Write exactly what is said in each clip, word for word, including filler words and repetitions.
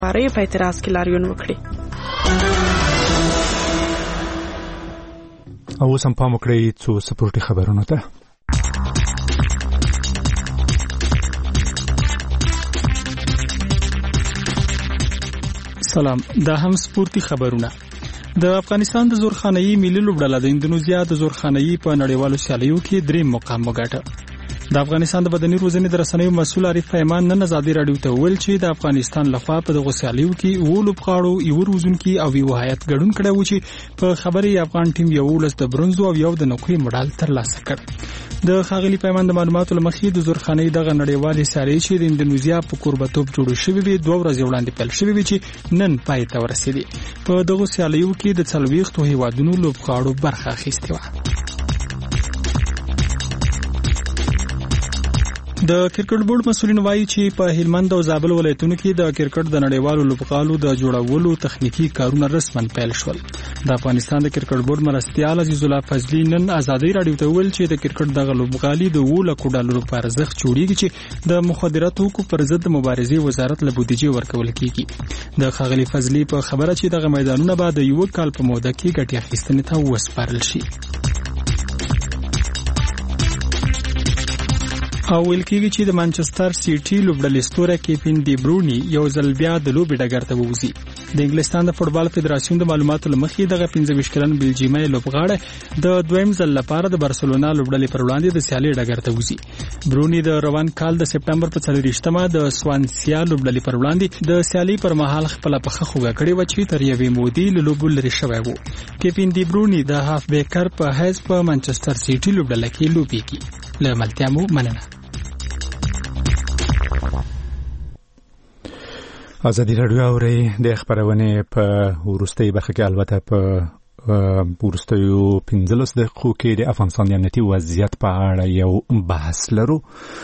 باره په اعتراض کې لاریون وکړي. او اوس هم پام وکړئ څو سپورټي خبرونو ته. سلام، دا هم سپورتي خبرونه. د افغانستان د زورخانه‌ای ملي لوبډله د اندونیزیا د زورخانه‌ای په نړیوالو سیالیو کې دریم مقام وګاټه. د افغانستان د بدني روزنې د رسنیو مسؤل عارف پیمان نن ازادي رادیو ته ویل چې د افغانستان لخوا په دغه سیالیو کې یو لوبغاړو یو روزونکي او یو هیات ګډون کړی و چې په خبري افغان ټیم یو لس د برونزو او یو د نقوي مډال ترلاسه کړ. د خاغلی پیمان د معلوماتو لمخې د زورخانه‌ای دغه نړیوالې سیالۍ چې د اندونیزیا په کوربتوب جوړ شوې وي دوه ورځې وړاندې پیل شوې وي چې نن پای ته ورسېدې. په دغه سیالیو کې د څلوېښتو هیوادونو لوبغاړو برخه اخیستې وه. د کرکټ بورډ مسؤلین وایي چې په هلمند او زابل ولایتونو کې د کرکټ د نړیوالو لوبغاړو د جوړولو تخنیکی کارونه رسماً پیل شول. د افغانستان د کرکټ بورډ مرستیال عزیز الله فضلی نن ازادي رادیو ته ویل چې د کرکټ دغه لوبغالي د اوه لکو ډالرو په ارزښت جوړیږي چې د مخدراتو حقوقو پر ضد مبارزې وزارت له بودیجې ورکول کیږي. د خاغلی فضلی په خبره چې دغه میدانونه به د یو کال په موده کې ګټه اخیستنې ته وسپارل شي. او ویل کېږي چې د مانچستر سیټي لوبډلې ستوری کیپین دی برونی یو ځل بیا د لوبې ډګر ته ووځي. د انګلستان د فوټبال فدراسیون د معلوماتو لمخې دغه پنځه ویشت کلن بلجیمي لوبغاړی د دویم ځل لپاره د بارسلونا لوبډلې پر وړاندې د سیالۍ ډګر ته وځي. برونی د روان کال د سپټمبر په څلوېښتمه د سوانسیا لوبډلې پر وړاندې د سیالۍ پر مهال خپل پخه خوګه کړې و چې تر یوې مودې له لوبو لرې شوی و. کیپین دی برونی د هاف بیکر په حیث په مانچستر سیټي لوبډله کې لوبېږي. له ملتیا مو مننه. ازادي رادیو اوري د خبرونه په ورستۍ برخه کې البته په ورستیو پنځلس دقیقو کې د افغانستان د امنیتي وضعیت په اړه یو بحث لرو.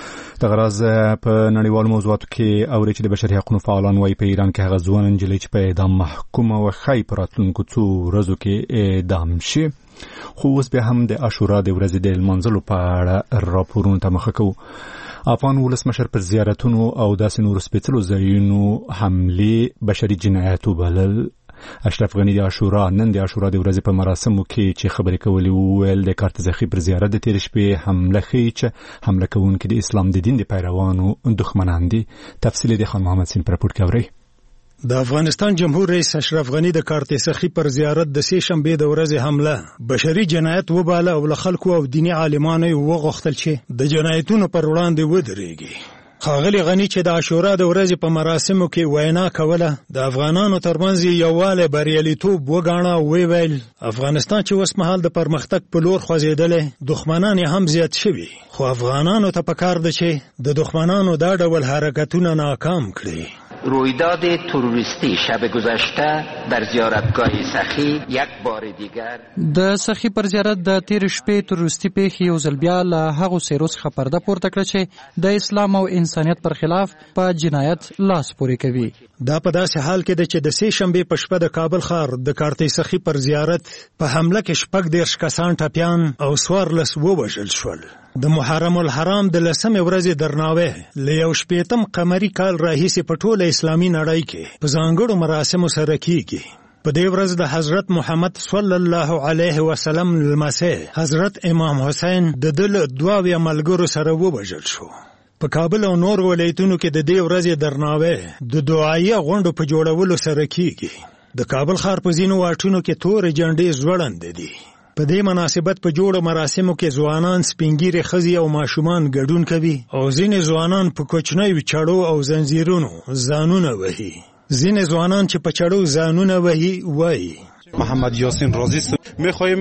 د غراز په نړیوالو موضوعاتو کې اوري چې د بشري حقوقو فعالان وايي په ایران کې هغه ځوان نجلۍ چې په اعدام محکومه و خای په راتلونکو څو ورځو کې اعدام شي. خو اوس به هم د عاشورا د ورځې د لمانځلو په اړه راپورونه ته مخه کوو. افغان ولسمشر پر زیارتونو او داسې نورو سپېڅلو ځایونو حملې بشري جنایت وبلل. اشرف غنی د عاشورا نن د عاشورا د ورځې په مراسمو کې چې خبرې کولې وویل د کارتزخي پر زیارت د تېرې شپې حمله ښیي چې حمله کوونکي د اسلام د دین د پیروانو دښمنان دي. تفصیل د خان محمد سین پر راپور کې اورئ. د افغانستان جمهور رئیس اشرف غنی د کارتزخي پر زیارت د سې شنبې د ورځې حمله بشري جنایت وباله او له خلکو او دیني عالمانو وغوښتل چې د جنایتونو پر وړاندې ودرېږي. ښاغلي غنی چې د عاشورا د ورځې په مراسمو کې وینا کوله د افغانانو ترمنځ یووالی بریالیتوب وګاڼه او ویل افغانستان چې اوس مهال د پرمختګ په لور خوځېدلی دښمنان یې هم زیات شوي خو افغانانو ته پکار ده چې د دښمنانو دا ډول حرکتونه ناکام کړي. رویداد تروریستی شب گذشته در زیارتگاه سخی یک بار دیگر د سخی پر زیارت د تیر شپې تروریستی پیښې یو ځل بیا له هغو څیرو څخه پرده پورته کړه چې د اسلام او انسانیت پر خلاف په جنایت لاس پورې کوي. دا په داسې حال کې ده چې د سې شنبې په شپه د کابل ښار د کارتزخي پر زیارت په حمله کې شپږ دېرش کسان ټپیان او څوارلس ووژل شول. د محرم الحرام د لسمې ورځې درناوی له یو شپېتم قمري کال راهیسې په ټوله اسلامي نړۍ کې په ځانګړو مراسمو سره کیږي. په دې ورځ د حضرت محمد صلی الله علیه وسلم لمسی حضرت امام حسین د ده له دوه اویا ملګرو سره ووژل شو. په کابل او نور ولایتونو کې د دې ورځې درناوی د دعایي غونډو په جوړولو سره کیږي. د کابل ښار په ځینو واټونو کې تورې جنډې ځوړندې دي. په دې مناسبت په جوړو مراسمو کې ځوانان سپینګیرې ښځې او ماشومان ګډون کوي او ځینې ځوانان په کوچنیو چړو او زنځیرونو ځانونه وهي. ځینې ځوانان چې په چړو ځانونه وهي وایي محمد یاسین رازی است. میخوایم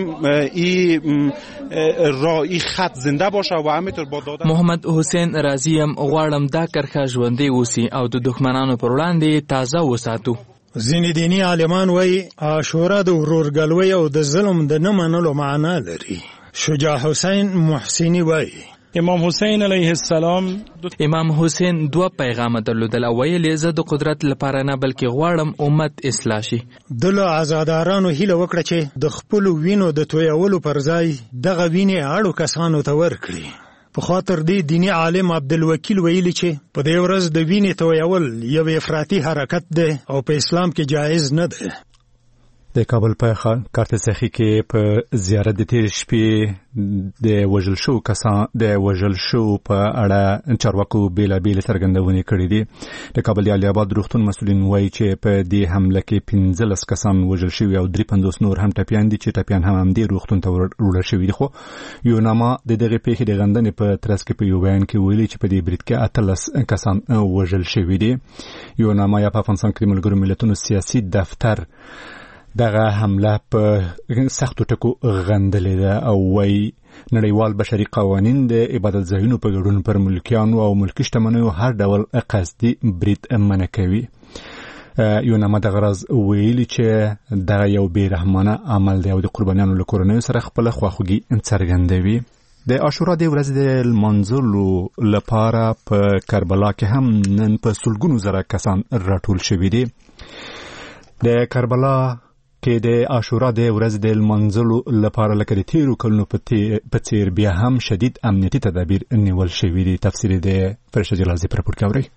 این را این خط زنده باشه و همینطور با دادن محمد حسین رازی هم غواړم دا کرخه ژوندۍ اوسي او د دښمنانو پر وړاندې تازه وساتو. ځینې دیني عالمان وایي عاشورا د ورورګلوۍ او د ظلم د نه منلو معنا لري. شجاع حسین محسنی وایي امام حسین علیه السلام امام حسین دوه پیغام درلودل او ویل زه د قدرت لپاره نه بلکې غواړم امت اصلاح شي. د له آزادارانو هیله وکړه چې د خپل وینو د تویولو پر ځای دغه وینې اړو کسانو ته ورکړي. پخوا تر دې دیني عالم عبدالوکیل ویلي چې په دې ورځ د وینې تویول یو افراطي حرکت دی او په اسلام کې جایز نه دی. د کابل په کارت سخی کې په زیارت د تیر شپې د وژل شو کسان د وژل شو په اړه چارواکو بیلابیل څرګندونې کړې دي. د کابل علي آباد روغتون مسؤلین وایي چې په دې حمله کې پنځلس کسان وژل شوي او درې پنځوس نور هم ټپیان دي چې ټپیان هم همدې روغتون ته وړل شوي دي. خو یوناما د دغې پیښې د غندنې په ترڅ کې په یو بیان کې ویلي چې په دې برید کې اتلس کسان وژل شوي دي. یوناما یا په افغانستان کې د ملګرو ملتونو سیاسي دفتر دغه حمله په سختو ټکو غندلې ده او وايي نړیوال بشري قوانین د عبادت ځایونو په ګډون پر ملکیانو او ملکي شتمنیو هر ډول قصدي برید منع کوي. یوناما دغه راز ویلي چې دغه یو بې رحمانه عمل دی او د قربانیانو له کورنیو سره خپله خواخوږي څرګندوي. د عاشورا د ورځې د لمانځلو لپاره په کربلا کې هم نن په سلګونو زره کسان راټول شوي دي. د کربلا کې د عاشورا د ورځې د لمانځلو لپاره لکه د تیرو کلونو په څیر بیا هم شدید امنیتي تدابیر نیول شوي دي. تفصیل د فرشته جلازي پر راپور کې اورئ.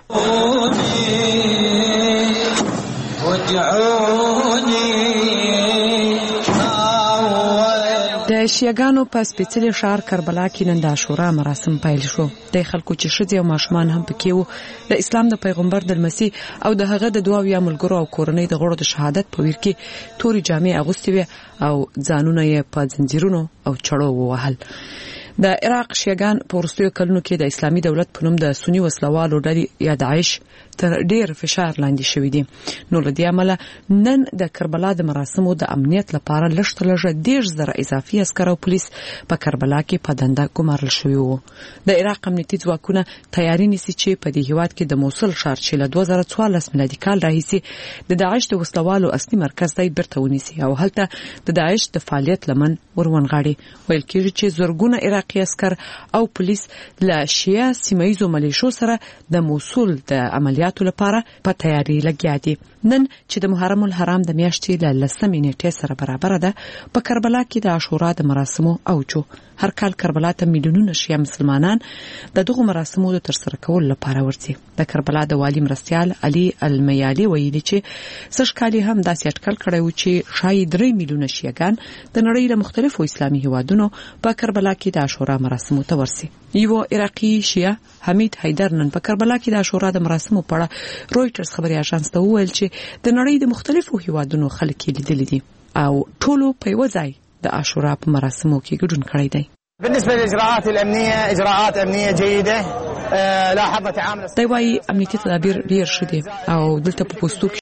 د شیعاګانو په سپېڅلي ښار کربلا کې نن د عاشورا مراسم پیل شو. د خلکو چې ښځې او ماشومان هم پکې وو د اسلام د پیغمبر د المسیح او د هغه د دوه اویا ملګرو او کورنۍ د غړو د شهادت په ویر کې تورې جامې اغوستې وې او ځانونه یې په زنځیرونو او چړو ووهل. د عراق شیعاګان په وروستیو کلونو کې د اسلامي دولت په نوم د سني وسلوالو ډلې یا داعش تر ډیر فشار لاندې شوي دي. نو له دې امله نن د کربلا د مراسمو د امنیت لپاره لږ تر لږه دېرش زره اضافي عسکر او پولیس په کربلا کې په دنده ګمارل شوي وو. د عراق امنیتي ځواکونه تیاری نیسي چې په دې هیواد کې د موصل ښار چې له دوه زره څوارلس میلادي کال راهیسې د داعش د وسلوالو اصلي مرکز دی بیرته ونیسي او هلته د داعش د فعالیت لمن ورونغاړي. ویل کېږي چې زرګونه عراقي عسکر او پولیس له شیعه سیمه ییزو ملیشو سره د موصل د عملیاتو لپاره په تیاری لګیا دي. نن چې د محرم الحرام د میاشتې له لسمې نیټې سره برابر ده په کربلا کې د عاشورا د مراسمو اوجو. هر کال کربلا ته میلیونونه شیعه مسلمانان د دغو مراسمو د ترسره کولو لپاره ورځي. د کربلا د والي مرستیال علي المیالي ویلي چې سږ کال هم داسې اټکل کړی و چې شاید درې میلیونه شیعاګان د نړۍ له مختلفو اسلامي هیوادونو په کربلا کې د عاشورا مراسمو ته ورسي. یو عراقي شیعه حمید حیدر نن په کربلا کې د عاشورا د مراسمو په اړه رويټرز خبري اژانس ته وویل چې د نړۍ د مختلفو هیوادونو خلک یې لیدلي دي او ټولو په یو ځای د عاشورا په مراسمو کې ګډون کړی دی. بالنسبه للاجراءات الامنيه اجراءات امنيه جيده. لاحظنا تعامل دی وايي امنیتي تدابیر ډیر ښه دي او دلته په پوسټو